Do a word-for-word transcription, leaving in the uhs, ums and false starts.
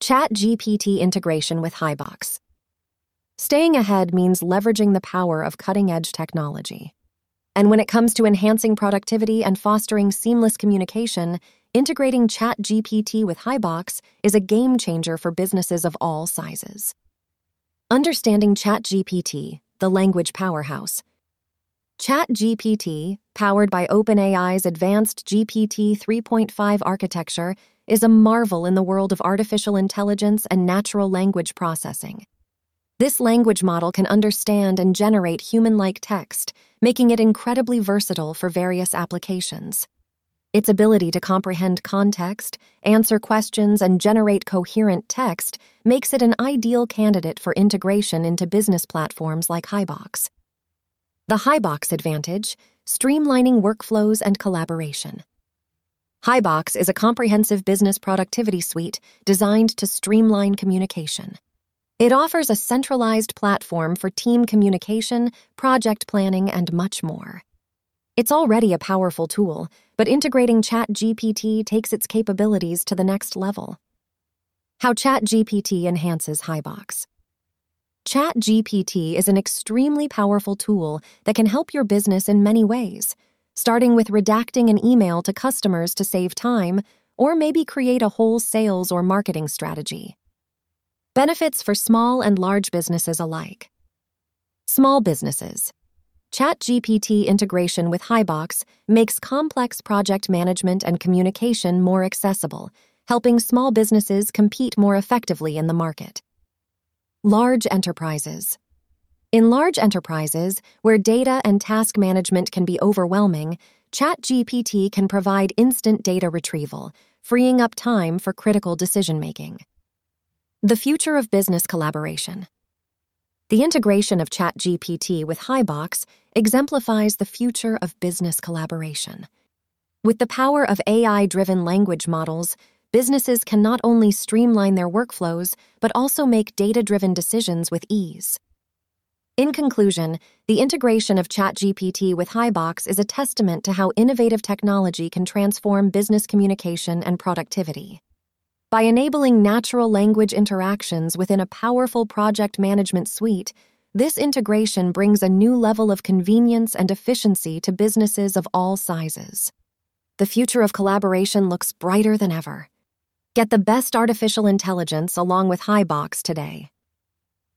ChatGPT integration with Hibox. Staying ahead means leveraging the power of cutting-edge technology. And when it comes to enhancing productivity and fostering seamless communication, integrating ChatGPT with Hibox is a game-changer for businesses of all sizes. Understanding ChatGPT, the language powerhouse. ChatGPT, powered by OpenAI's advanced G P T three point five architecture, is a marvel in the world of artificial intelligence and natural language processing. This language model can understand and generate human-like text, making it incredibly versatile for various applications. Its ability to comprehend context, answer questions, and generate coherent text makes it an ideal candidate for integration into business platforms like Hibox. The Hibox advantage: streamlining workflows and collaboration. Hibox is a comprehensive business productivity suite designed to streamline communication. It offers a centralized platform for team communication, project planning, and much more. It's already a powerful tool, but integrating ChatGPT takes its capabilities to the next level. How ChatGPT enhances Hibox. ChatGPT is an extremely powerful tool that can help your business in many ways, starting with redacting an email to customers to save time, or maybe create a whole sales or marketing strategy. Benefits for small and large businesses alike. Small businesses. ChatGPT integration with Hibox makes complex project management and communication more accessible, helping small businesses compete more effectively in the market. Large enterprises. In large enterprises, where data and task management can be overwhelming, ChatGPT can provide instant data retrieval, freeing up time for critical decision-making. The future of business collaboration. The integration of ChatGPT with Hibox exemplifies the future of business collaboration. With the power of A I-driven language models, businesses can not only streamline their workflows, but also make data-driven decisions with ease. In conclusion, the integration of ChatGPT with Hibox is a testament to how innovative technology can transform business communication and productivity. By enabling natural language interactions within a powerful project management suite, this integration brings a new level of convenience and efficiency to businesses of all sizes. The future of collaboration looks brighter than ever. Get the best artificial intelligence along with Hibox today.